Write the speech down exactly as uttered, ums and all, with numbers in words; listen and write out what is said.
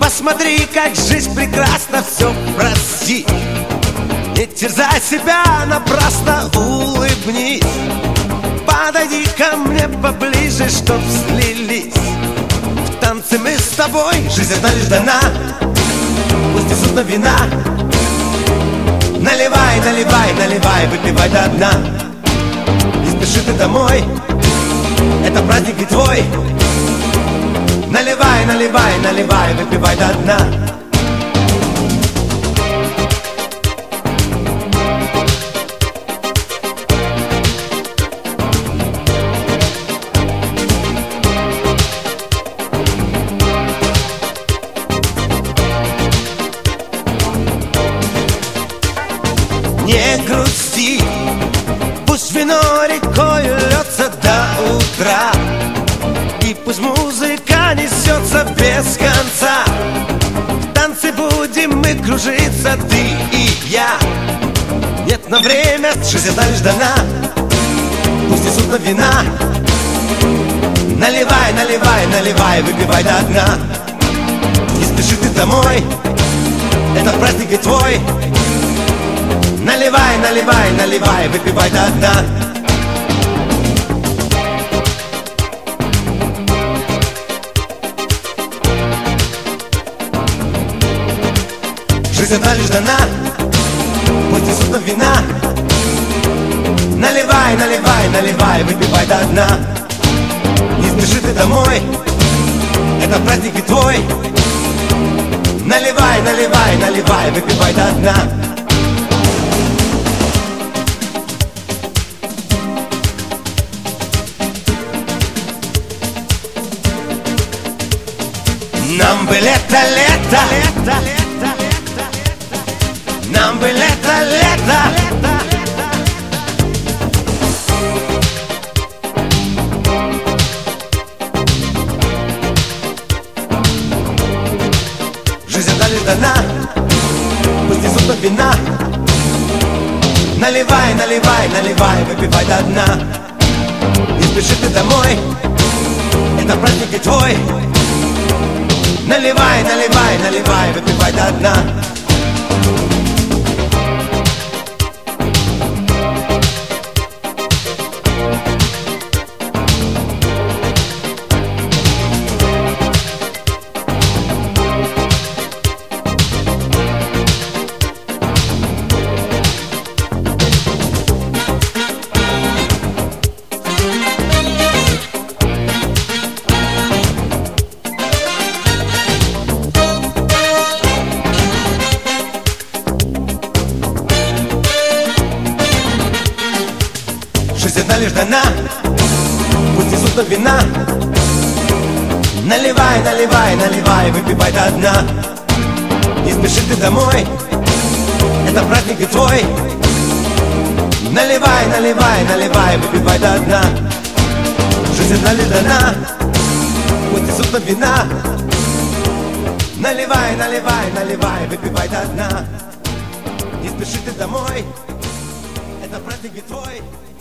Посмотри, как жизнь прекрасна, все прости. Не терзай себя напрасно, улыбнись. Подойди ко мне поближе, чтоб слились. В танце мы с тобой, жизнь одна лишь дана. Пусть несут на вина. Наливай, наливай, наливай, выпивай до дна. Не спеши ты домой, это праздник и твой. Наливай, наливай, наливай, выпивай до дна. Не грусти, пусть вино рекой льется до утра, и пусть музыка несется без конца. В танце будем мы кружиться, ты и я. Нет нам время, жизнь одна лишь дана. Пусть несут на вина. Наливай, наливай, наливай, выпивай до дна. Не спеши ты домой, это праздник и твой. Наливай, наливай, наливай, выпивай до дна. Жизнь одна лишь дана, пусть несут нам вина. Наливай, наливай, наливай, выпивай до дна. Не спеши ты домой, это праздник и твой. Наливай, наливай, наливай, выпивай до дна. Нам бы лето, лето, лето, лето, лето. Нам бы лето, лето, лето. Жизнь одна лишь дана, пусть несут нам вина. Наливай, наливай, наливай, выпивай до дна. Не спеши ты домой, это праздник и твой. Наливай, наливай, наливай, выпивай до дна. Жизнь одна лишь дана, пусть несут нам вина. Наливай, наливай, наливай, выпивай до дна. Не спеши ты домой, это праздник и твой. Наливай, наливай, наливай, выпивай до дна. Жизнь одна лишь дана, пусть несут нам вина. Наливай, наливай, наливай, выпивай до дна. Не спеши ты домой, это праздник и твой.